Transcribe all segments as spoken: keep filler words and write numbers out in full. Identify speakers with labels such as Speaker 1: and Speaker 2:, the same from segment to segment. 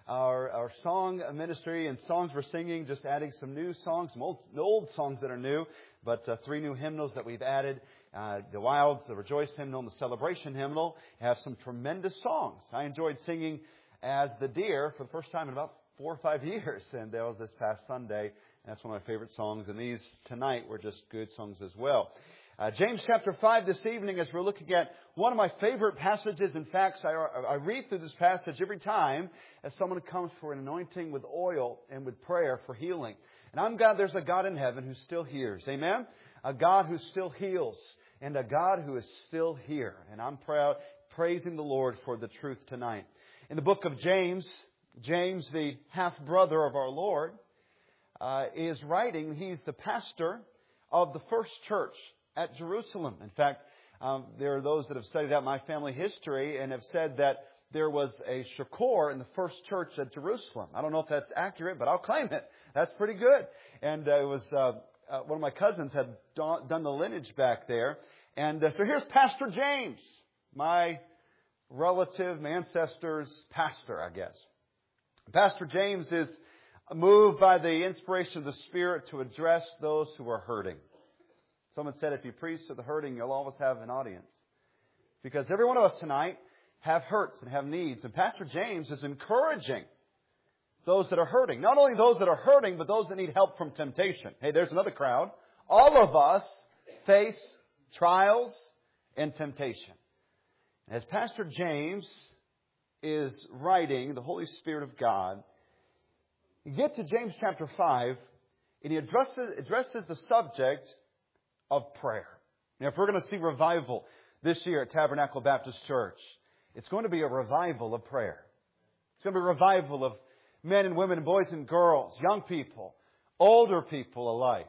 Speaker 1: our, our song ministry and songs we're singing, just adding some new songs, some old, old songs that are new, but uh, three new hymnals that we've added. Uh, the Wilds, the Rejoice hymnal, and the Celebration hymnal have some tremendous songs. I enjoyed singing As the Deer for the first time in about four or five years, and that was this past Sunday. And that's one of my favorite songs, and these tonight were just good songs as well. Uh, James chapter five this evening, as we're looking at one of my favorite passages. In fact, I, I read through this passage every time as someone comes for an anointing with oil and with prayer for healing. And I'm glad there's a God in heaven who still hears. Amen? A God who still heals and a God who is still here. And I'm proud, praising the Lord for the truth tonight. In the book of James, James, the half-brother of our Lord, uh, is writing. He's the pastor of the first church at Jerusalem. In fact, um, there are those that have studied out my family history and have said that there was a shakor in the first church at Jerusalem. I don't know if that's accurate, but I'll claim it. That's pretty good. And uh, it was uh, uh, one of my cousins had done the lineage back there. And uh, so here's Pastor James, my relative, my ancestor's pastor, I guess. Pastor James is moved by the inspiration of the Spirit to address those who are hurting. Someone said if you preach to the hurting, you'll always have an audience. Because every one of us tonight have hurts and have needs. And Pastor James is encouraging those that are hurting. Not only those that are hurting, but those that need help from temptation. Hey, there's another crowd. All of us face trials and temptation. As Pastor James is writing, the Holy Spirit of God, you get to James chapter five, and he addresses, addresses the subject of prayer. Now, if we're going to see revival this year at Tabernacle Baptist Church, it's going to be a revival of prayer. It's going to be a revival of men and women, boys and girls, young people, older people alike,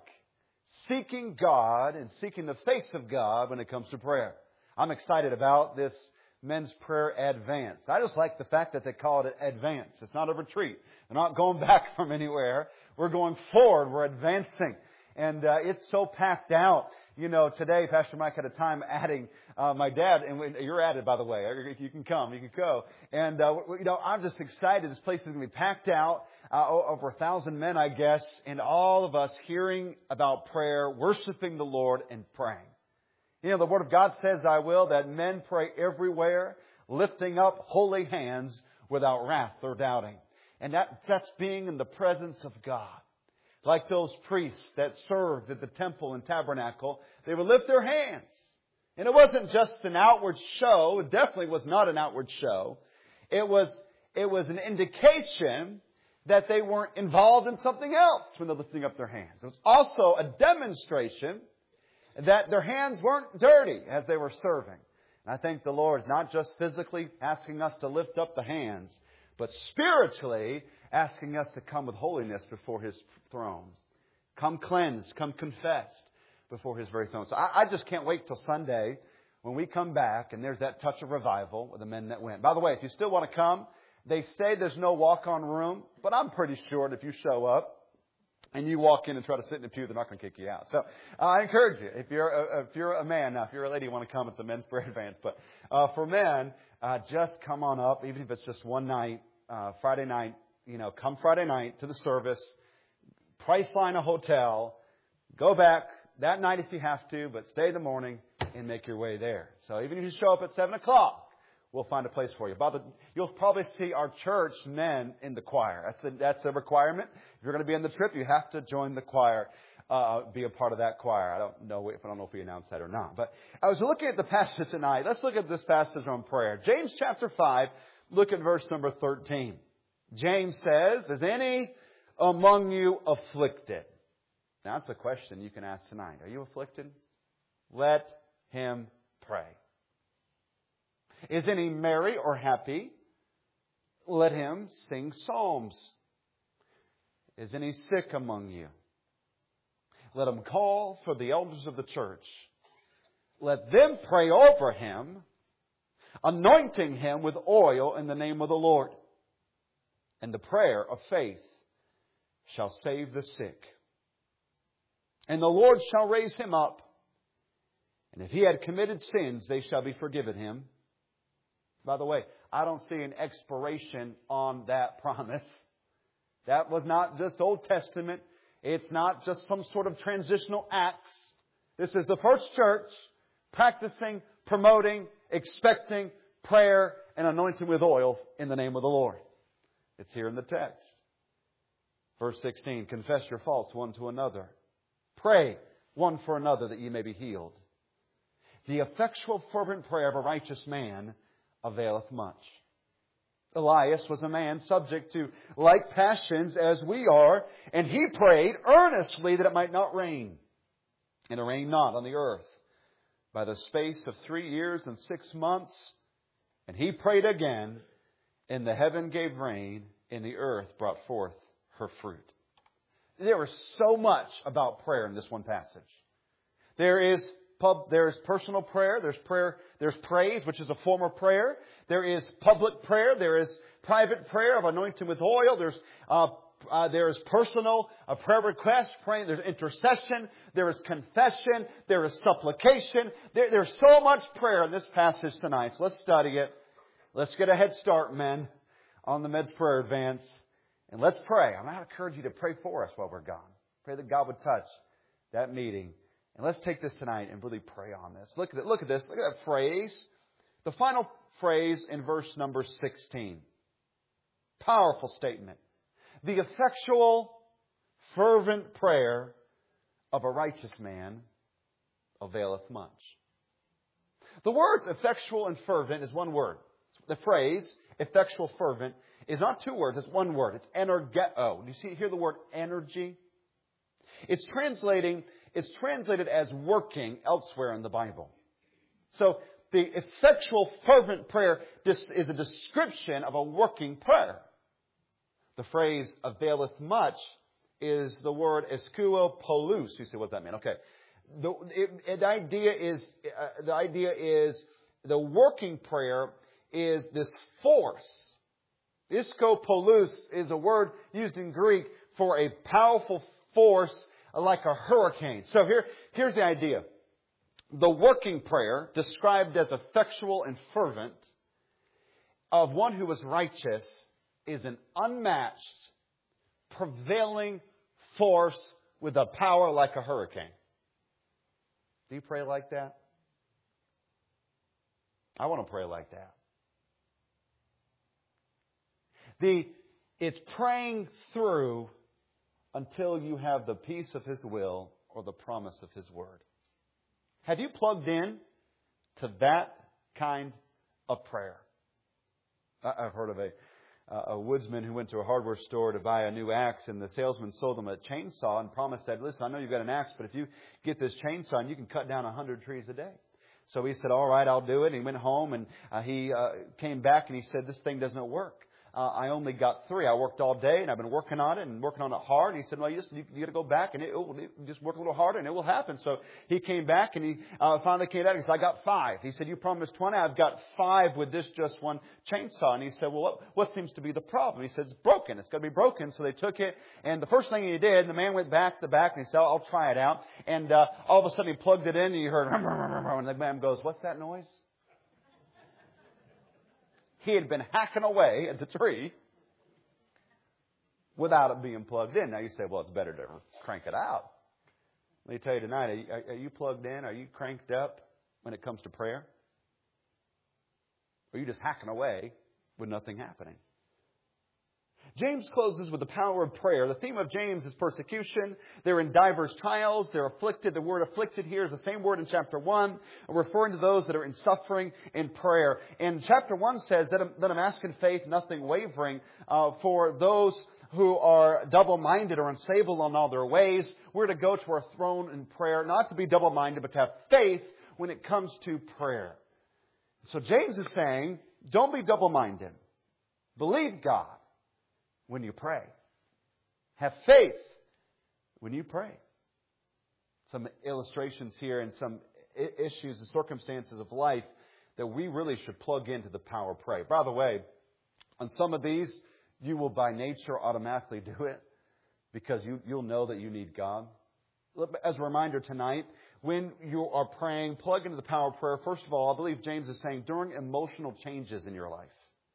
Speaker 1: seeking God and seeking the face of God when it comes to prayer. I'm excited about this men's prayer advance. I just like the fact that they call it advance. It's not a retreat. They're not going back from anywhere. We're going forward. We're advancing. And uh, it's so packed out. You know, today Pastor Mike had a time adding uh, my dad, and we, you're added, by the way. You can come, you can go. And, uh, you know, I'm just excited. This place is going to be packed out, uh, over a thousand men, I guess, and all of us hearing about prayer, worshiping the Lord, and praying. You know, the Word of God says, I will, that men pray everywhere, lifting up holy hands without wrath or doubting. And that, that's being in the presence of God. Like those priests that served at the temple and tabernacle, they would lift their hands. And it wasn't just an outward show. It definitely was not an outward show. It was, it was an indication that they weren't involved in something else when they're lifting up their hands. It was also a demonstration that their hands weren't dirty as they were serving. And I think the Lord is not just physically asking us to lift up the hands, but spiritually asking us to come with holiness before His throne. Come cleansed, come confessed before His very throne. So I, I just can't wait till Sunday when we come back and there's that touch of revival with the men that went. By the way, if you still want to come, they say there's no walk-on room, but I'm pretty sure that if you show up and you walk in and try to sit in the pew, they're not going to kick you out. So uh, I encourage you, if you're a, if you're a man, now if you're a lady, you want to come, it's a men's prayer advance. But uh, for men, uh, just come on up, even if it's just one night, uh, Friday night. You know, come Friday night to the service, Priceline a hotel, go back that night if you have to, but stay the morning and make your way there. So even if you show up at seven o'clock, we'll find a place for you. By the, you'll probably see our church men in the choir. That's a, that's a requirement. If you're going to be on the trip, you have to join the choir, uh, be a part of that choir. I don't know if I don't know if we announced that or not. But I was looking at the passage tonight. Let's look at this passage on prayer. James chapter five, look at verse number thirteen. James says, is any among you afflicted? Now, that's a question you can ask tonight. Are you afflicted? Let him pray. Is any merry or happy? Let him sing psalms. Is any sick among you? Let him call for the elders of the church. Let them pray over him, anointing him with oil in the name of the Lord. And the prayer of faith shall save the sick. And the Lord shall raise him up. And if he had committed sins, they shall be forgiven him. By the way, I don't see an expiration on that promise. That was not just Old Testament. It's not just some sort of transitional acts. This is the first church practicing, promoting, expecting prayer and anointing with oil in the name of the Lord. It's here in the text. Verse sixteen, confess your faults one to another. Pray one for another that ye may be healed. The effectual fervent prayer of a righteous man availeth much. Elias was a man subject to like passions as we are, and he prayed earnestly that it might not rain. And it rained not on the earth by the space of three years and six months. And he prayed again, and the heaven gave rain, and the earth brought forth her fruit. There is so much about prayer in this one passage. There is pub, there is personal prayer. There's prayer. There's praise, which is a form of prayer. There is public prayer. There is private prayer of anointing with oil. There's uh, uh, there is personal a prayer request, praying. There's intercession. There is confession. There is supplication. There, there's so much prayer in this passage tonight. So let's study it. Let's get a head start, men, on the Men's Prayer Advance. And let's pray. I'm going to encourage you to pray for us while we're gone. Pray that God would touch that meeting. And let's take this tonight and really pray on this. Look at it. Look at this. Look at that phrase. The final phrase in verse number sixteen. Powerful statement. The effectual, fervent prayer of a righteous man availeth much. The words effectual and fervent is one word. The phrase effectual, fervent is not two words. It's one word. It's energeo. Do you see here the word energy? It's translating. It's translated as working elsewhere in the Bible. So the effectual, fervent prayer is a description of a working prayer. The phrase availeth much is the word eskuo polus. You see what that means? Okay. The, it, the idea is uh, the idea is the working prayer is this force. Iskopolus is a word used in Greek for a powerful force like a hurricane. So here, here's the idea. The working prayer, described as effectual and fervent, of one who is righteous, is an unmatched, prevailing force with a power like a hurricane. Do you pray like that? I want to pray like that. The, it's praying through until you have the peace of His will or the promise of His word. Have you plugged in to that kind of prayer? I've heard of a, a woodsman who went to a hardware store to buy a new axe, and the salesman sold him a chainsaw and promised that, listen, I know you've got an axe, but if you get this chainsaw, and you can cut down a hundred trees a day. So he said, all right, I'll do it. And he went home, and uh, he uh, came back, and he said, this thing doesn't work. Uh, I only got three. I worked all day, and I've been working on it and working on it hard. And he said, well, you, just, you, you got to go back, and it, it will, it, just work a little harder, and it will happen. So he came back, and he uh, finally came back and said, I got five. He said, you promised twenty. I've got five with this just one chainsaw. And he said, well, what, what seems to be the problem? He said, it's broken. It's going to be broken. So they took it, and the first thing he did, the man went back to the back, and he said, I'll try it out. And uh, all of a sudden he plugged it in, and you heard, and the man goes, what's that noise? He had been hacking away at the tree without it being plugged in. Now you say, well, it's better to crank it out. Let me tell you tonight, are you, are you plugged in? Are you cranked up when it comes to prayer? Or are you just hacking away with nothing happening? James closes with the power of prayer. The theme of James is persecution. They're in diverse trials. They're afflicted. The word afflicted here is the same word in chapter one, referring to those that are in suffering in prayer. And chapter one says that I'm, that I'm asking faith, nothing wavering, uh, for those who are double-minded or unstable on all their ways. We're to go to our throne in prayer, not to be double-minded, but to have faith when it comes to prayer. So James is saying, don't be double-minded. Believe God when you pray. Have faith when you pray. Some illustrations here and some issues and circumstances of life that we really should plug into the power of prayer. By the way, on some of these, you will by nature automatically do it because you, you'll know that you need God. As a reminder tonight, when you are praying, plug into the power of prayer. First of all, I believe James is saying during emotional changes in your life.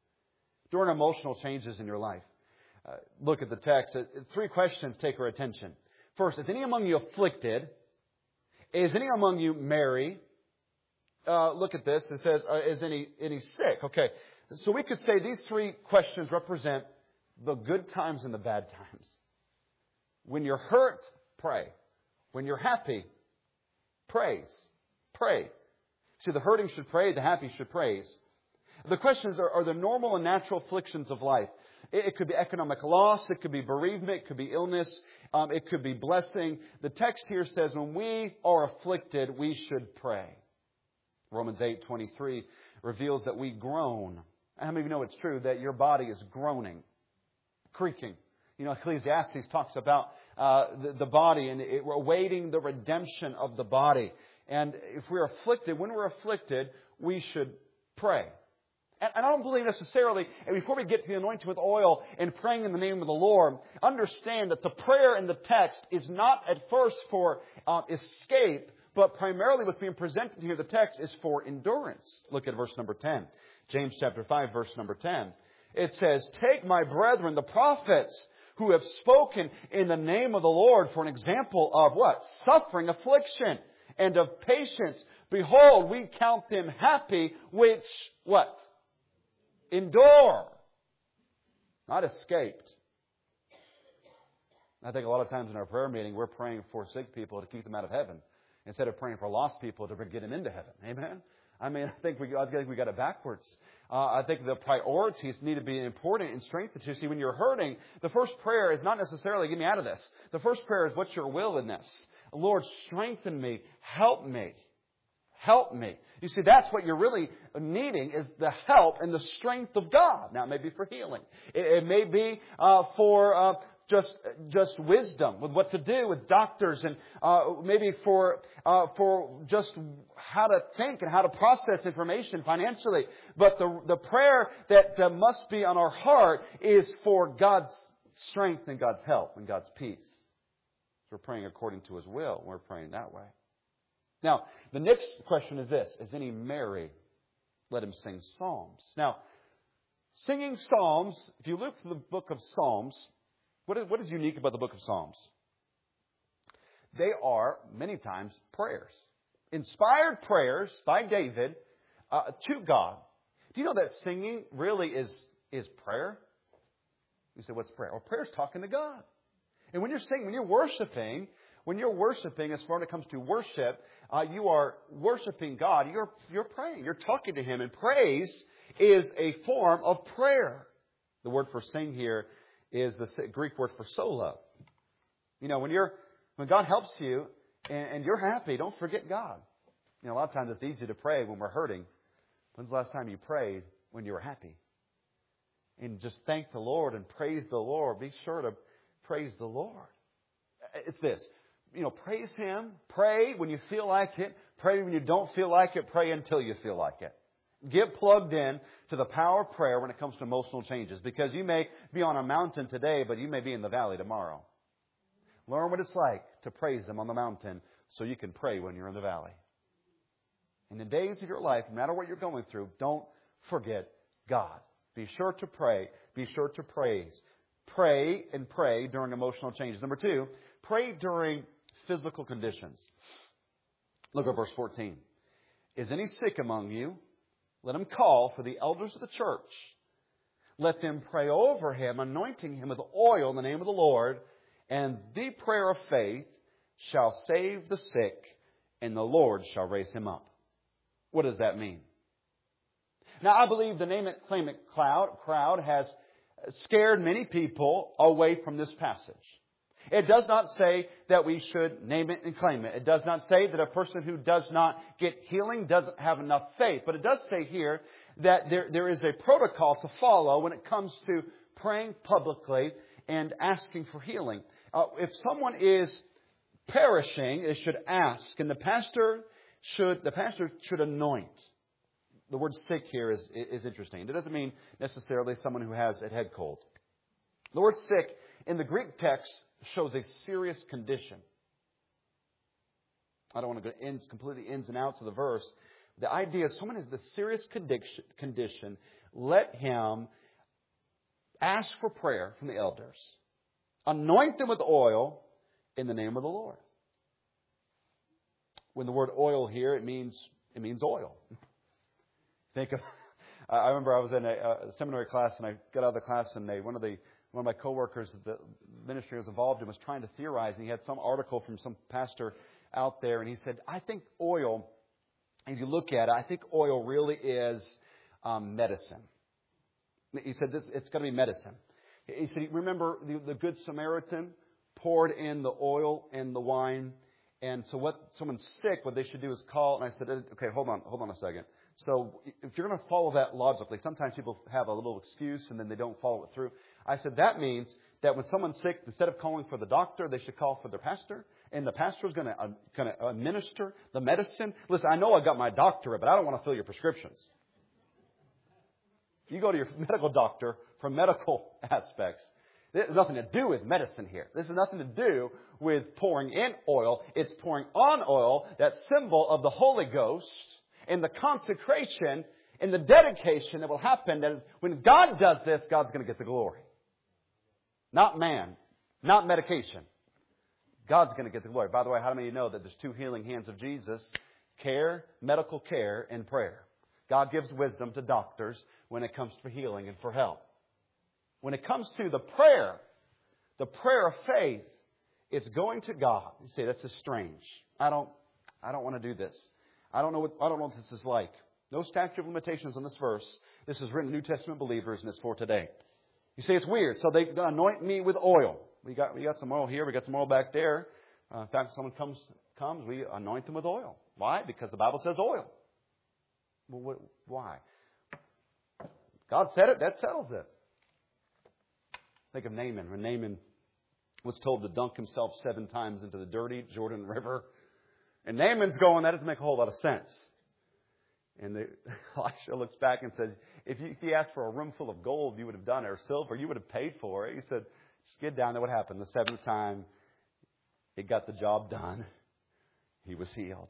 Speaker 1: during emotional changes in your life. Uh, look at the text. Uh, three questions take our attention. First, is any among you afflicted? Is any among you merry? Uh, look at this. It says, uh, is any any sick? Okay. So we could say these three questions represent the good times and the bad times. When you're hurt, pray. When you're happy, praise. Pray. See, the hurting should pray, the happy should praise. The questions are, are the normal and natural afflictions of life. It, it could be economic loss, it could be bereavement, it could be illness, um, it could be blessing. The text here says when we are afflicted, we should pray. Romans eight twenty-three reveals that we groan. How many of you know it's true that your body is groaning, creaking? You know, Ecclesiastes talks about uh, the, the body and it, we're awaiting the redemption of the body. And if we're afflicted, when we're afflicted, we should pray. And, and I don't believe necessarily, and before we get to the anointing with oil and praying in the name of the Lord, understand that the prayer in the text is not at first for uh, escape, but primarily what's being presented here, the text, is for endurance. Look at verse number ten. James chapter five, verse number ten. It says, take my brethren, the prophets, who have spoken in the name of the Lord for an example of what? Suffering, affliction, and of patience. Behold, we count them happy, which, what? Endure. Not escaped. I think a lot of times in our prayer meeting, we're praying for sick people to keep them out of heaven, instead of praying for lost people to get them into heaven. Amen? I mean, I think we, I think we got it backwards. Uh, I think the priorities need to be important and strengthened. You see, when you're hurting, the first prayer is not necessarily, get me out of this. The first prayer is, what's your will in this? Lord, strengthen me. Help me. Help me. You see, that's what you're really needing, is the help and the strength of God. Now, it may be for healing. It, it may be uh, for uh, just just wisdom with what to do with doctors, and uh, maybe for uh, for just how to think and how to process information financially. But the the prayer that uh, must be on our heart is for God's strength and God's help and God's peace. We're praying according to His will. We're praying that way. Now, the next question is this. Is any merry? Let him sing psalms. Now, singing psalms, if you look through the book of Psalms, what is, what is unique about the book of Psalms? They are, many times, prayers. Inspired prayers by David uh, to God. Do you know that singing really is, is prayer? You say, what's prayer? Well, prayer is talking to God. And when you're singing, when you're worshiping, when you're worshiping, as far as it comes to worship, uh, you are worshiping God. You're you're praying. You're talking to Him. And praise is a form of prayer. The word for sing here is the Greek word for solo. You know, when you're when God helps you and, and you're happy, don't forget God. You know, a lot of times it's easy to pray when we're hurting. When's the last time you prayed when you were happy? And just thank the Lord and praise the Lord. Be sure to praise the Lord. It's this. You know, praise Him. Pray when you feel like it. Pray when you don't feel like it. Pray until you feel like it. Get plugged in to the power of prayer when it comes to emotional changes. Because you may be on a mountain today, but you may be in the valley tomorrow. Learn what it's like to praise Him on the mountain so you can pray when you're in the valley. In the days of your life, no matter what you're going through, don't forget God. Be sure to pray. Be sure to praise. Pray and pray during emotional changes. Number two, pray during physical conditions. Look at verse fourteen. Is any sick among you? Let him call for the elders of the church. Let them pray over him, anointing him with oil in the name of the Lord. And the prayer of faith shall save the sick, and the Lord shall raise him up. What does that mean? Now, I believe the name it, claim it crowd, crowd has scared many people away from this passage. It does not say that we should name it and claim it. It does not say that a person who does not get healing doesn't have enough faith. But it does say here that there, there is a protocol to follow when it comes to praying publicly and asking for healing. Uh, if someone is perishing, they should ask, and the pastor should the pastor should anoint. The word sick here is, is interesting. It doesn't mean necessarily someone who has a head cold. The word sick in the Greek text shows a serious condition. I don't want to go ins, completely ins and outs of the verse. The idea is someone has the serious condition. Let him Ask for prayer from the elders. Anoint them with oil in the name of the Lord. When the word oil here, it means it means oil. Think of. I remember I was in a, a seminary class, and I got out of the class, and they, one of the one of my coworkers that the ministry was involved in was trying to theorize, and he had some article from some pastor out there, and he said, "I think oil, if you look at it, I think oil really is um, medicine." He said, "This it's going to be medicine." He said, "Remember the, the Good Samaritan poured in the oil and the wine." And so what someone's sick, what they should do is call. And I said, okay, hold on, hold on a second. So if you're going to follow that logically, sometimes people have a little excuse and then they don't follow it through. I said, that means that when someone's sick, instead of calling for the doctor, they should call for their pastor. And the pastor is going to, uh, going to administer the medicine. Listen, I know I got my doctorate, but I don't want to fill your prescriptions. You go to your medical doctor for medical aspects. This has nothing to do with medicine here. This has nothing to do with pouring in oil. It's pouring on oil, that symbol of the Holy Ghost, and the consecration and the dedication that will happen. That is, when God does this, God's going to get the glory. Not man. Not medication. God's going to get the glory. By the way, how many of you know that there's two healing hands of Jesus? Care, medical care, and prayer. God gives wisdom to doctors when it comes to healing and for help. When it comes to the prayer, the prayer of faith, it's going to God. You say, that's just strange. I don't, I don't want to do this. I don't know what, I don't know what this is like. No statute of limitations on this verse. This is written to New Testament believers, and it's for today. You say it's weird. So they anoint me with oil. We got, we got some oil here. We got some oil back there. Uh, in fact, if someone comes, comes, we anoint them with oil. Why? Because the Bible says oil. Well, what, why? God said it. That settles it. Think of Naaman. When Naaman was told to dunk himself seven times into the dirty Jordan River. And Naaman's going, that doesn't make a whole lot of sense. And the, Elisha looks back and says, if you, if you asked for a room full of gold, you would have done it, or silver, you would have paid for it. He said, just get down there. What happened? The seventh time, it got the job done. He was healed.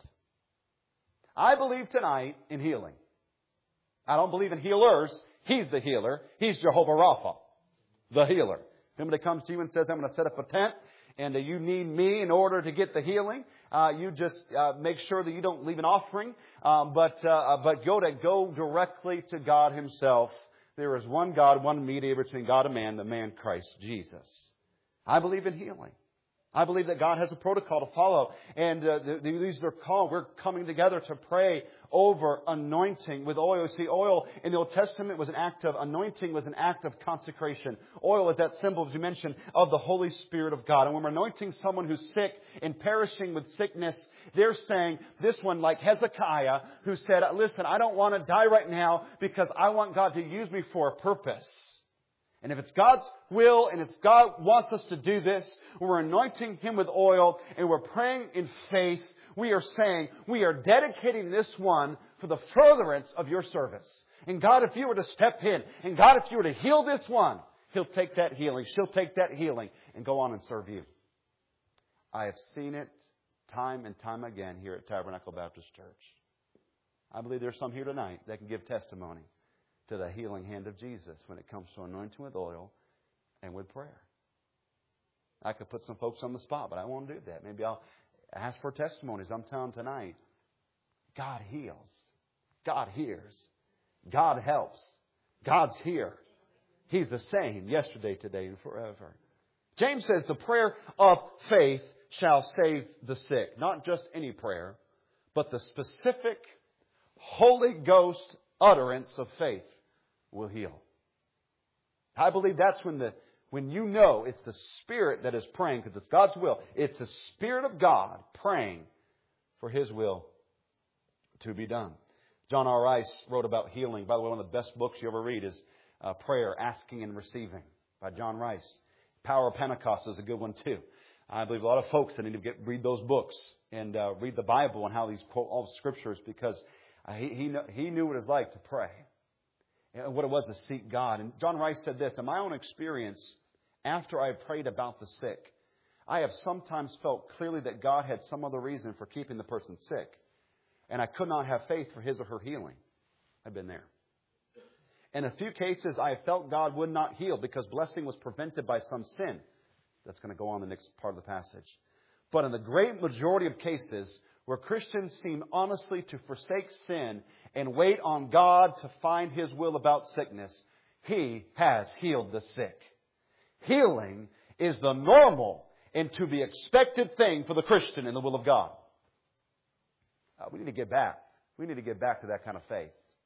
Speaker 1: I believe tonight in healing. I don't believe in healers. He's the healer. He's Jehovah Rapha, the healer. If somebody comes to you and says, I'm going to set up a tent, and uh, you need me in order to get the healing, uh, you just uh, make sure that you don't leave an offering, um, but uh, but go to go directly to God Himself. There is one God, one mediator between God and man, the man Christ Jesus. I believe in healing. I believe that God has a protocol to follow. And uh, these are called, we're coming together to pray over anointing with oil. See, oil in the Old Testament was an act of, anointing was an act of consecration. Oil is that symbol, as you mentioned, of the Holy Spirit of God. And when we're anointing someone who's sick and perishing with sickness, they're saying, this one, like Hezekiah, who said, listen, I don't want to die right now because I want God to use me for a purpose. And if it's God's will and it's God wants us to do this, we're anointing Him with oil and we're praying in faith. We are saying we are dedicating this one for the furtherance of your service. And God, if you were to step in, and God, if you were to heal this one, He'll take that healing. She'll take that healing and go on and serve you. I have seen it time and time again here at Tabernacle Baptist Church. I believe there's some here tonight that can give testimony to the healing hand of Jesus when it comes to anointing with oil and with prayer. I could put some folks on the spot, but I won't do that. Maybe I'll ask for testimonies. I'm telling tonight, God heals. God hears. God helps. God's here. He's the same yesterday, today, and forever. James says the prayer of faith shall save the sick. Not just any prayer, but the specific Holy Ghost utterance of faith will heal. I believe that's when the when you know it's the Spirit that is praying, because it's God's will. It's the Spirit of God praying for His will to be done. John R. Rice wrote about healing. By the way, one of the best books you ever read is uh, Prayer, Asking and Receiving by John Rice. Power of Pentecost is a good one too. I believe a lot of folks that need to get read those books and uh, read the Bible and how these quote all the scriptures, because uh, he he, know, he knew what it was like to pray. And what it was to seek God. And John Rice said this, in my own experience, after I prayed about the sick, I have sometimes felt clearly that God had some other reason for keeping the person sick. And I could not have faith for his or her healing. I've been there. In a few cases, I have felt God would not heal because blessing was prevented by some sin. That's going to go on in the next part of the passage. But in the great majority of cases where Christians seem honestly to forsake sin and wait on God to find His will about sickness, He has healed the sick. Healing is the normal and to be expected thing for the Christian in the will of God. Uh, we need to get back. We need to get back to that kind of faith.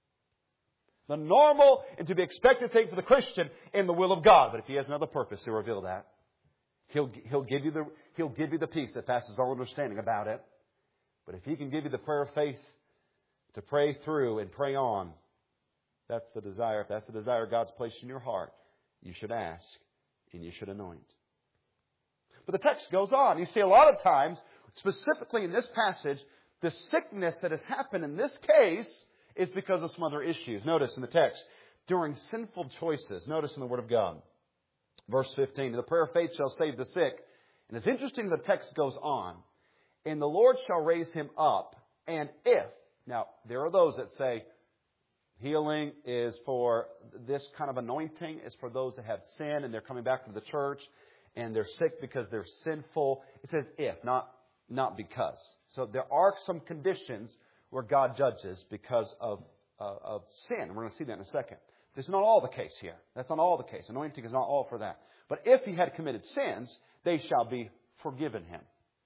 Speaker 1: The normal and to be expected thing for the Christian in the will of God. But if He has another purpose, He'll reveal that. He'll, he'll, give you the, he'll give you the peace that passes all understanding about it. But if He can give you the prayer of faith to pray through and pray on, that's the desire. If that's the desire God's placed in your heart, you should ask and you should anoint. But the text goes on. You see, a lot of times, specifically in this passage, the sickness that has happened in this case is because of some other issues. Notice in the text, during sinful choices. Notice in the Word of God. Verse fifteen, the prayer of faith shall save the sick. And it's interesting the text goes on. And the Lord shall raise him up. And if, now there are those that say healing is for this kind of anointing is for those that have sin and they're coming back to the church and they're sick because they're sinful. It says if, not, not because. So there are some conditions where God judges because of, uh, of sin. We're going to see that in a second. This is not all the case here. That's not all the case. Anointing is not all for that. But if he had committed sins, they shall be forgiven him.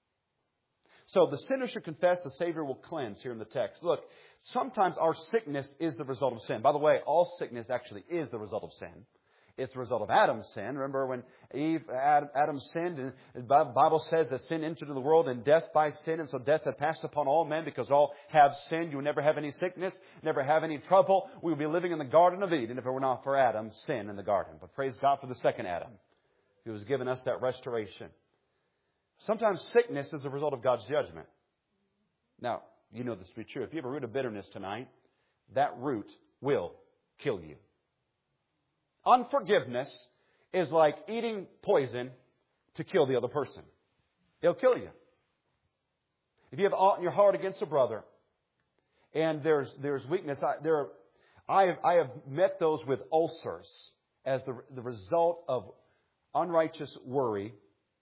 Speaker 1: So the sinner should confess, the Savior will cleanse here in the text. Look, sometimes our sickness is the result of sin. By the way, all sickness actually is the result of sin. It's the result of Adam's sin. Remember when Eve, Adam, Adam sinned, and the Bible says that sin entered into the world and death by sin, and so death had passed upon all men because all have sinned. You will never have any sickness, never have any trouble. We would be living in the Garden of Eden if it were not for Adam's sin in the garden. But praise God for the second Adam, who has given us that restoration. Sometimes sickness is the result of God's judgment. Now, you know this to be true. If you have a root of bitterness tonight, that root will kill you. Unforgiveness is like eating poison to kill the other person. It'll kill you. If you have aught in your heart against a brother, and there's there's weakness, I, there are, I have I have met those with ulcers as the the result of unrighteous worry.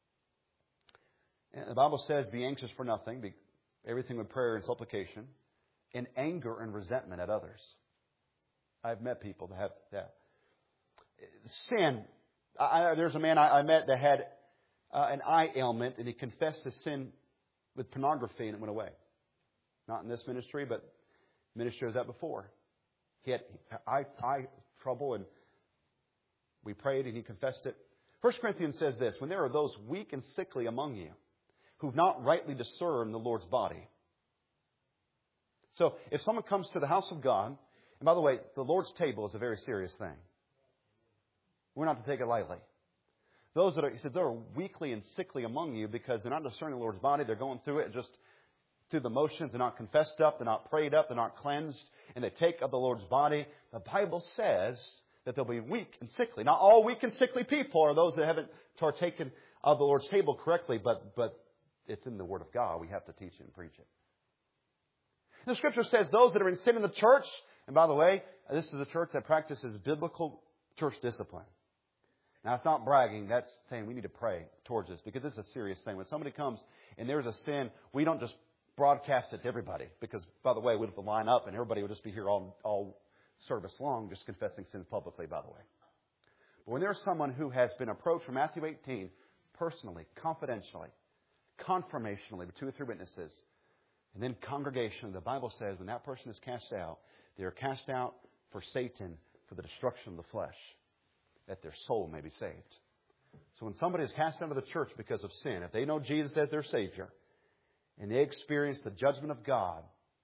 Speaker 1: And the Bible says, "Be anxious for nothing, be everything with prayer and supplication, and anger and resentment at others." I've met people that have that. Sin. I, there's a man I, I met that had uh, an eye ailment, and he confessed his sin with pornography, and it went away. Not in this ministry, but ministry was that before. He had eye, eye trouble, and we prayed, and he confessed it. First Corinthians says this: when there are those weak and sickly among you who've not rightly discerned the Lord's body. So if someone comes to the house of God, and by the way, the Lord's table is a very serious thing. We're not to take it lightly. Those that are, he said, there are weakly and sickly among you because they're not discerning the Lord's body. They're going through it just through the motions. They're not confessed up. They're not prayed up. They're not cleansed. And they take up the Lord's body. The Bible says that they'll be weak and sickly. Not all weak and sickly people are those that haven't partaken of the Lord's table correctly, but, but it's in the Word of God. We have to teach it and preach it. The Scripture says those that are in sin in the church, and by the way, this is a church that practices biblical church discipline. Now, it's not bragging. That's saying we need to pray towards this because this is a serious thing. When somebody comes and there's a sin, we don't just broadcast it to everybody because, by the way, we'd have to line up and everybody would just be here all, all service long just confessing sins publicly, by the way. But when there's someone who has been approached from Matthew eighteen, personally, confidentially, confirmationally, with two or three witnesses, and then congregation, the Bible says when that person is cast out, they are cast out for Satan, for the destruction of the flesh, that their soul may be saved. So when somebody is cast out of the church because of sin, if they know Jesus as their Savior, and they experience the judgment of God,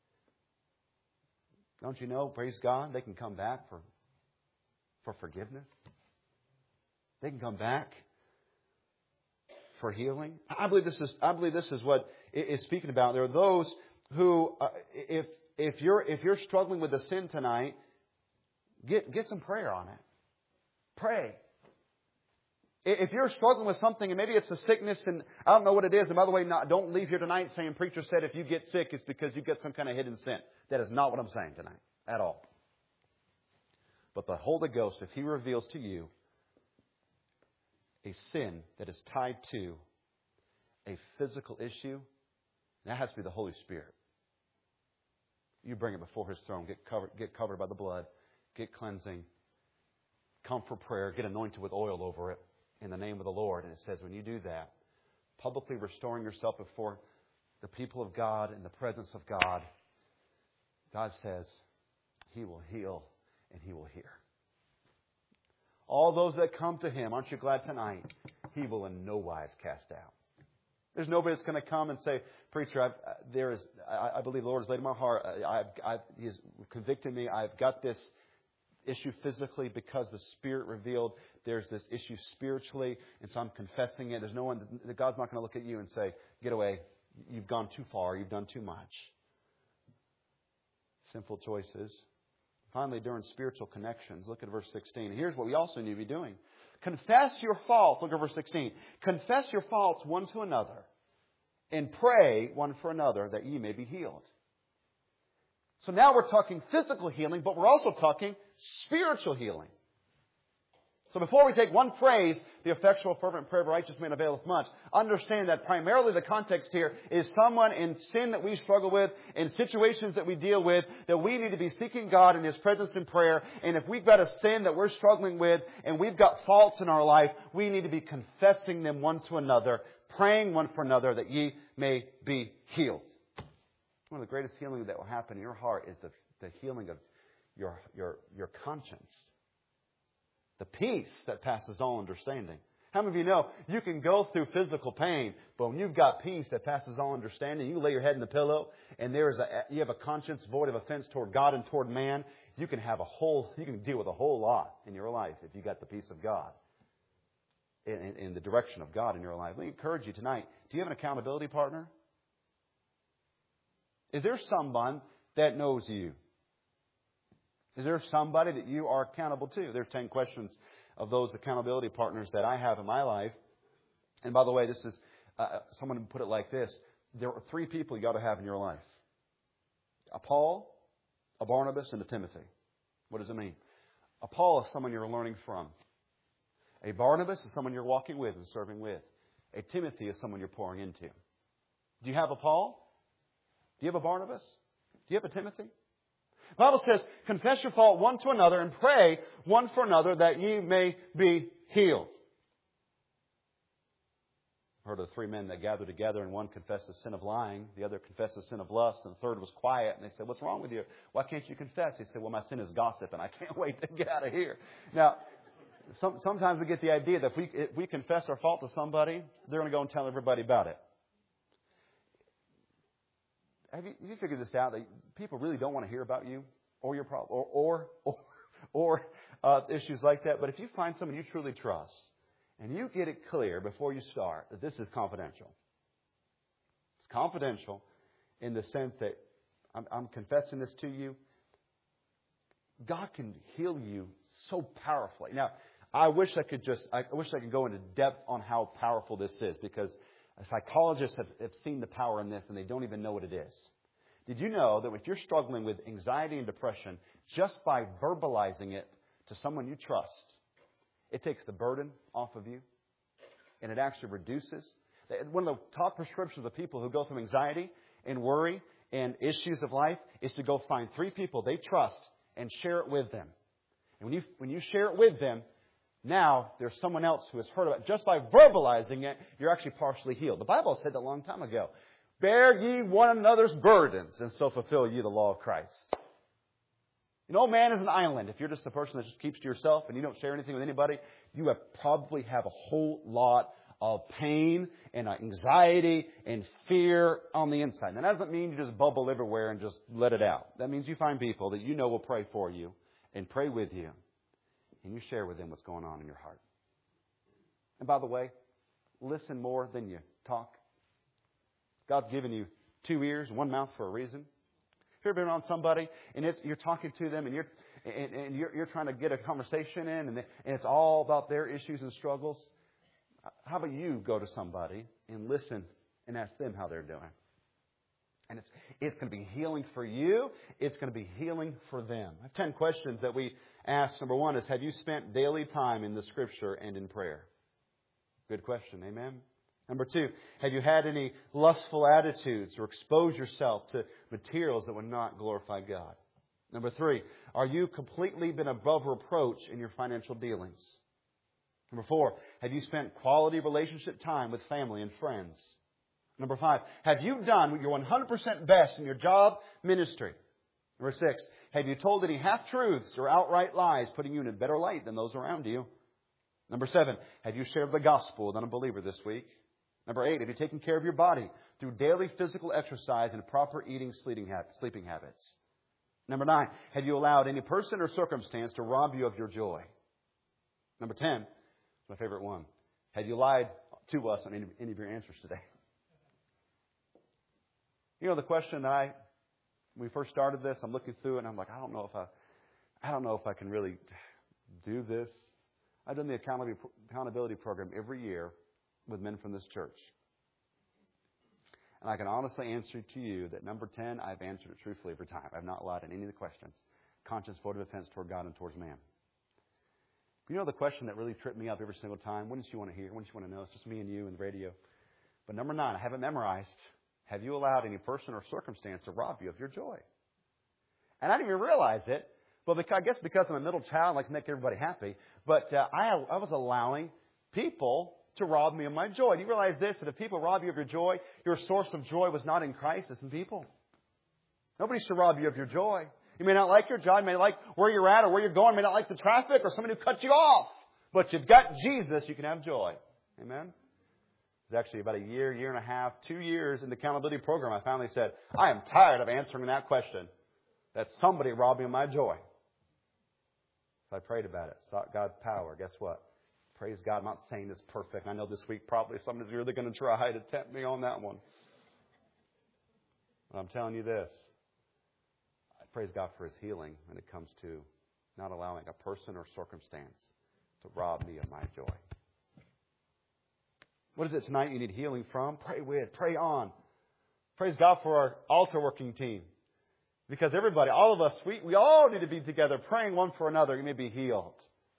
Speaker 1: don't you know, praise God, they can come back for, for forgiveness. They can come back for healing. I believe this is, I believe this is what it is speaking about. There are those who, uh, if, if you're, if you're struggling with a sin tonight, get, get some prayer on it. Pray. If you're struggling with something and maybe it's a sickness and I don't know what it is, and by the way, not, don't leave here tonight saying preacher said if you get sick it's because you get some kind of hidden sin. That is not what I'm saying tonight at all. But the Holy Ghost, if He reveals to you a sin that is tied to a physical issue, that has to be the Holy Spirit. You bring it before His throne. Get covered, get covered by the blood. Get cleansing. Come for prayer. Get anointed with oil over it in the name of the Lord. And it says when you do that, publicly restoring yourself before the people of God in the presence of God, God says He will heal and He will hear. All those that come to Him, aren't you glad tonight? He will in no wise cast out. There's nobody that's going to come and say, preacher, I've, uh, there is, I, I believe the Lord has laid in my heart. I, I've, I've, He has convicted me. I've got this issue physically because the Spirit revealed there's this issue spiritually, and so I'm confessing it. There's no one, God's not going to look at you and say, get away. You've gone too far. You've done too much. Sinful choices. Finally, during spiritual connections, look at verse sixteen. And here's what we also need to be doing. Confess your faults. Look at verse sixteen. Confess your faults one to another and pray one for another that ye may be healed. So now we're talking physical healing, but we're also talking spiritual healing. So before we take one phrase, the effectual fervent prayer of a righteous man availeth much, understand that primarily the context here is someone in sin that we struggle with, in situations that we deal with, that we need to be seeking God in His presence in prayer. And if we've got a sin that we're struggling with and we've got faults in our life, we need to be confessing them one to another, praying one for another that ye may be healed. One of the greatest healing that will happen in your heart is the, the healing of your, your, your conscience. The peace that passes all understanding. How many of you know you can go through physical pain, but when you've got peace that passes all understanding, you lay your head in the pillow and there is a, you have a conscience void of offense toward God and toward man, you can have a whole, you can deal with a whole lot in your life if you got the peace of God. In, in, in the direction of God in your life. Let me encourage you tonight. Do you have an accountability partner? Is there someone that knows you? Is there somebody that you are accountable to? There's ten questions of those accountability partners that I have in my life. And by the way, this is uh, someone put it like this. There are three people you got to have in your life. A Paul, a Barnabas, and a Timothy. What does it mean? A Paul is someone you're learning from. A Barnabas is someone you're walking with and serving with. A Timothy is someone you're pouring into. Do you have a Paul? Do you have a Barnabas? Do you have a Timothy? The Bible says, confess your fault one to another and pray one for another that ye may be healed. I heard of the three men that gathered together and one confessed the sin of lying, the other confessed the sin of lust, and the third was quiet. And they said, what's wrong with you? Why can't you confess? He said, well, my sin is gossip and I can't wait to get out of here. Now, some, sometimes we get the idea that if we, if we confess our fault to somebody, they're going to go and tell everybody about it. Have you, have you figured this out, that people really don't want to hear about you or your problem or or or, or uh, issues like that? But if you find someone you truly trust and you get it clear before you start that this is confidential. It's confidential in the sense that I'm, I'm confessing this to you. God can heal you so powerfully. Now, I wish I could just, I wish I could go into depth on how powerful this is, because psychologists have, have seen the power in this and they don't even know what it is. Did you know that if you're struggling with anxiety and depression, just by verbalizing it to someone you trust, it takes the burden off of you and it actually reduces? One of the top prescriptions of people who go through anxiety and worry and issues of life is to go find three people they trust and share it with them. And when you, when you share it with them, now there's someone else who has heard about it. Just by verbalizing it, you're actually partially healed. The Bible said that a long time ago. Bear ye one another's burdens, and so fulfill ye the law of Christ. You know, man is an island. If you're just a person that just keeps to yourself and you don't share anything with anybody, you have probably have a whole lot of pain and anxiety and fear on the inside. And that doesn't mean you just bubble everywhere and just let it out. That means you find people that you know will pray for you and pray with you. And you share with them what's going on in your heart. And by the way, listen more than you talk. God's given you two ears, one mouth for a reason. Have you ever been around somebody and it's, you're talking to them and you're and, and you're, you're trying to get a conversation in and, they, and it's all about their issues and struggles? How about you go to somebody and listen and ask them how they're doing? And it's, it's going to be healing for you. It's going to be healing for them. I have ten questions that we ask. Number one is, have you spent daily time in the Scripture and in prayer? Good question. Amen. Number two, have you had any lustful attitudes or exposed yourself to materials that would not glorify God? Number three, are you completely been above reproach in your financial dealings? Number four, have you spent quality relationship time with family and friends? Number five, have you done your one hundred percent best in your job ministry? Number six, have you told any half-truths or outright lies, putting you in a better light than those around you? Number seven, have you shared the gospel with an unbeliever this week? Number eight, have you taken care of your body through daily physical exercise and proper eating, sleeping habits? Number nine, have you allowed any person or circumstance to rob you of your joy? Number ten, my favorite one, have you lied to us on any, any of your answers today? You know, the question that I, when we first started this, I'm looking through it and I'm like, I don't know if I, I don't know if I can really do this. I've done the accountability program every year with men from this church. And I can honestly answer to you that number ten, I've answered it truthfully every time. I've not lied in any of the questions. Conscious vote of offense toward God and towards man. But you know the question that really tripped me up every single time? What did you want to hear? What did you want to know? It's just me and you and the radio. But number nine, I have it memorized. Have you allowed any person or circumstance to rob you of your joy? And I didn't even realize it. Well, because, I guess because I'm a middle child, I like to make everybody happy. But uh, I, I was allowing people to rob me of my joy. Do you realize this? That if people rob you of your joy, your source of joy was not in Christ, it's in people. Nobody should rob you of your joy. You may not like your job, you may like where you're at or where you're going, you may not like the traffic or somebody who cut you off. But you've got Jesus, you can have joy. Amen? It was actually about a year, year and a half, two years in the accountability program, I finally said, I am tired of answering that question. That somebody robbed me of my joy. So I prayed about it. Sought God's power. Guess what? Praise God. I'm not saying it's perfect. I know this week probably somebody's really going to try to tempt me on that one. But I'm telling you this. I praise God for His healing when it comes to not allowing a person or circumstance to rob me of my joy. What is it tonight you need healing from? Pray with. Pray on. Praise God for our altar working team. Because everybody, all of us, we, we all need to be together praying one for another. You may be healed.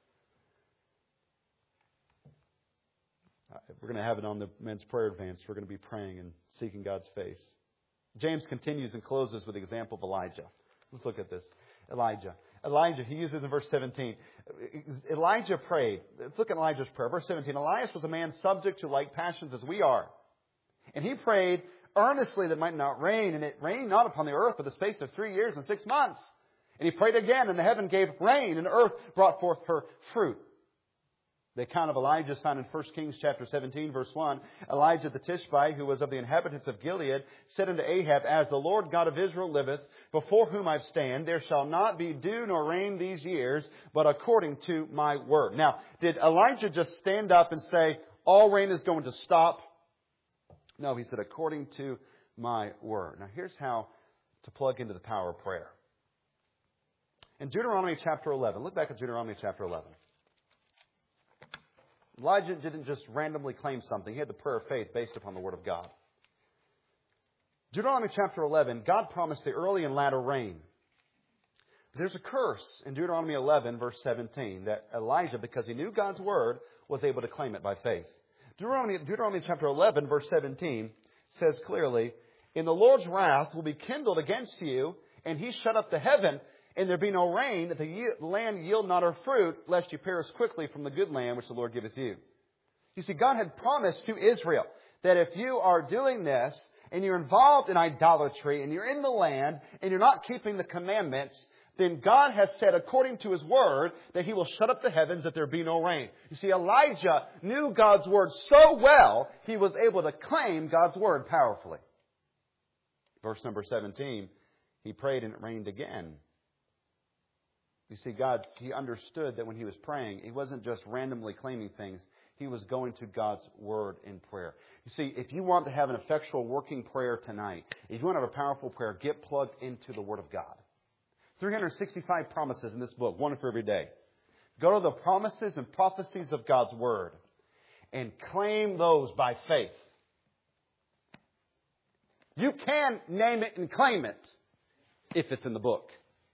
Speaker 1: We're going to have it on the men's prayer advance. We're going to be praying and seeking God's face. James continues and closes with the example of Elijah. Let's look at this. Elijah. Elijah, he uses in verse seventeen. Elijah prayed. Let's look at Elijah's prayer. Verse seventeen. Elias was a man subject to like passions as we are. And he prayed earnestly that it might not rain. And it rained not upon the earth for the space of three years and six months. And he prayed again, and the heaven gave rain, and the earth brought forth her fruit. The account of Elijah is found in First Kings chapter seventeen, verse one. Elijah the Tishbite, who was of the inhabitants of Gilead, said unto Ahab, As the Lord God of Israel liveth, before whom I stand, there shall not be dew nor rain these years, but according to my word. Now, did Elijah just stand up and say, all rain is going to stop? No, he said, according to my word. Now, here's how to plug into the power of prayer. In Deuteronomy chapter eleven, look back at Deuteronomy chapter eleven. Elijah didn't just randomly claim something. He had the prayer of faith based upon the Word of God. Deuteronomy chapter eleven, God promised the early and latter rain. But there's a curse in Deuteronomy eleven, verse seventeen, that Elijah, because he knew God's Word, was able to claim it by faith. Deuteronomy, Deuteronomy chapter eleven, verse seventeen, says clearly, And the Lord's wrath will be kindled against you, and He shut up the heaven, and there be no rain, that the land yield not her fruit, lest you perish quickly from the good land which the Lord giveth you. You see, God had promised to Israel that if you are doing this, and you're involved in idolatry, and you're in the land, and you're not keeping the commandments, then God has said, according to His Word, that He will shut up the heavens, that there be no rain. You see, Elijah knew God's Word so well, he was able to claim God's Word powerfully. Verse number seventeen, he prayed and it rained again. You see, God, He understood that when He was praying, He wasn't just randomly claiming things. He was going to God's Word in prayer. You see, if you want to have an effectual working prayer tonight, if you want to have a powerful prayer, get plugged into the Word of God. three hundred sixty-five promises in this book, one for every day. Go to the promises and prophecies of God's Word and claim those by faith. You can name it and claim it if it's in the book.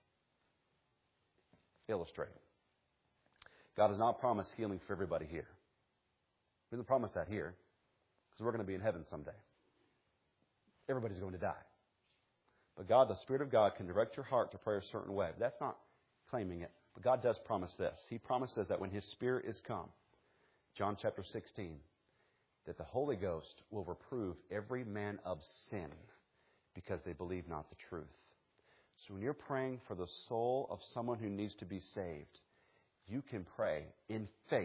Speaker 1: Illustrate. God has not promised healing for everybody here. He doesn't promise that here because we're going to be in heaven someday. Everybody's going to die. But God, the Spirit of God, can direct your heart to pray a certain way. But that's not claiming it. But God does promise this. He promises that when His Spirit is come, John chapter sixteen, that the Holy Ghost will reprove every man of sin because they believe not the truth. So when you're praying for the soul of someone who needs to be saved, you can pray in faith.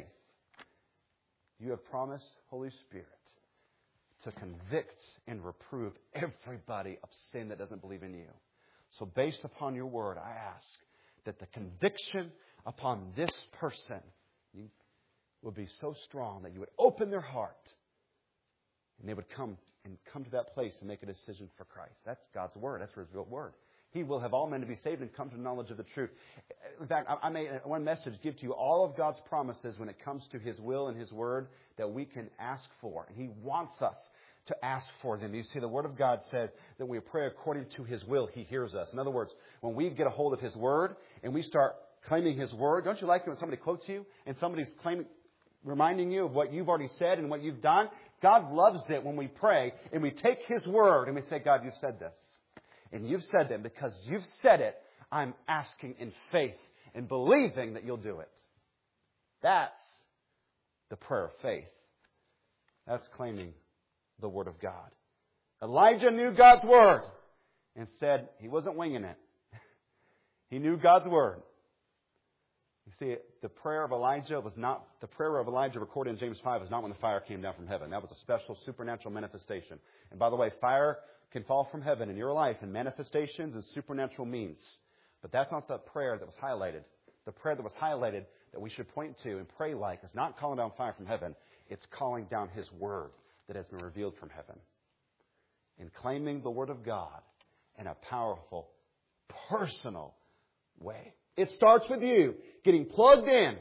Speaker 1: You have promised, Holy Spirit, to convict and reprove everybody of sin that doesn't believe in you. So based upon your word, I ask that the conviction upon this person would be so strong that you would open their heart and they would come and come to that place to make a decision for Christ. That's God's word. That's His real word. He will have all men to be saved and come to the knowledge of the truth. In fact, I may, one message, give to you all of God's promises when it comes to His will and His word that we can ask for. And He wants us to ask for them. You see, the Word of God says that when we pray according to His will, He hears us. In other words, when we get a hold of His word and we start claiming His word, don't you like it when somebody quotes you and somebody's claiming, reminding you of what you've already said and what you've done? God loves it when we pray and we take His word and we say, God, you've said this. And you've said that because you've said it, I'm asking in faith and believing that you'll do it. That's the prayer of faith. That's claiming the Word of God. Elijah knew God's Word and said he wasn't winging it. He knew God's Word. You see, the prayer of Elijah was not, the prayer of Elijah recorded in James five was not when the fire came down from heaven. That was a special supernatural manifestation. And by the way, fire can fall from heaven in your life in manifestations and supernatural means. But that's not the prayer that was highlighted. The prayer that was highlighted that we should point to and pray like is not calling down fire from heaven. It's calling down His Word that has been revealed from heaven. And claiming the Word of God in a powerful, personal way. It starts with you getting plugged in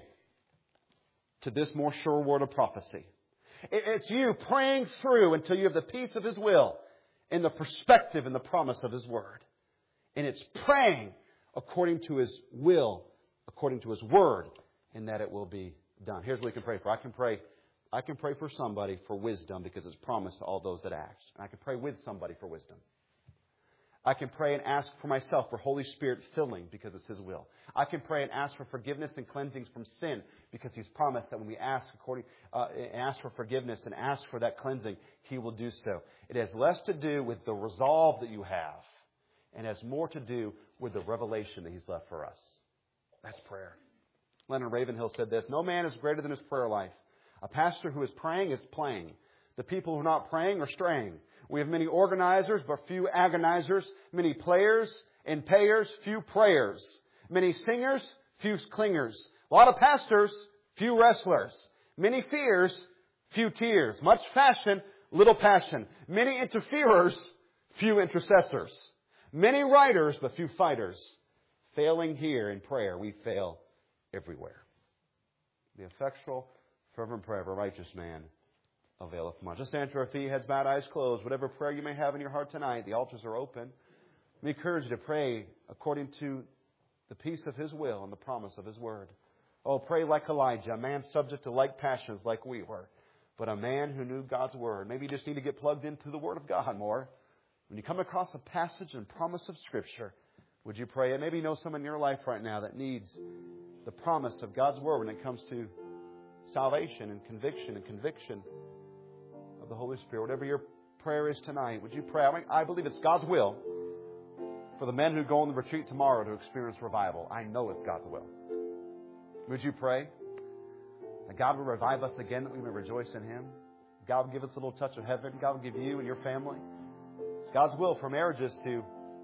Speaker 1: to this more sure word of prophecy. It's you praying through until you have the peace of His will and the perspective and the promise of His Word. And it's praying according to His will, according to His Word, and that it will be done. Here's what we can pray for. I can pray I can pray for somebody for wisdom because it's promised to all those that ask. And I can pray with somebody for wisdom. I can pray and ask for myself for Holy Spirit filling because it's His will. I can pray and ask for forgiveness and cleansings from sin because He's promised that when we ask according, uh, ask for forgiveness and ask for that cleansing, He will do so. It has less to do with the resolve that you have and has more to do with the revelation that He's left for us. That's prayer. Leonard Ravenhill said this, no man is greater than his prayer life. A pastor who is praying is playing. The people who are not praying are straying. We have many organizers, but few agonizers. Many players and payers, few prayers. Many singers, few clingers. A lot of pastors, few wrestlers. Many fears, few tears. Much fashion, little passion. Many interferers, few intercessors. Many writers, but few fighters. Failing here in prayer, we fail everywhere. The effectual, fervent prayer of a righteous man availeth much. Just stand to our feet, heads bowed, eyes closed. Whatever prayer you may have in your heart tonight, the altars are open. We encourage you to pray according to the peace of His will and the promise of His Word. Oh, pray like Elijah, a man subject to like passions like we were, but a man who knew God's Word. Maybe you just need to get plugged into the Word of God more. When you come across a passage and promise of Scripture, would you pray? And maybe you know someone in your life right now that needs the promise of God's Word when it comes to salvation and conviction and conviction of the Holy Spirit. Whatever your prayer is tonight, would you pray? I, mean, I believe it's God's will for the men who go on the retreat tomorrow to experience revival. I know it's God's will. Would you pray that God will revive us again, that we may rejoice in Him? God will give us a little touch of heaven. God will give you and your family. It's God's will for marriages to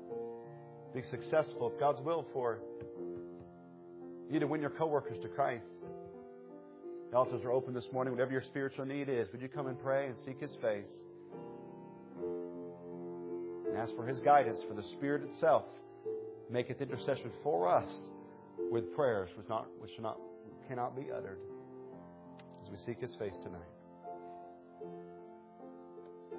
Speaker 1: be successful. It's God's will for you to win your coworkers to Christ. The altars are open this morning. Whatever your spiritual need is, would you come and pray and seek His face? And ask for His guidance, for the Spirit itself maketh intercession for us with prayers which not which not cannot be uttered as we seek His face tonight.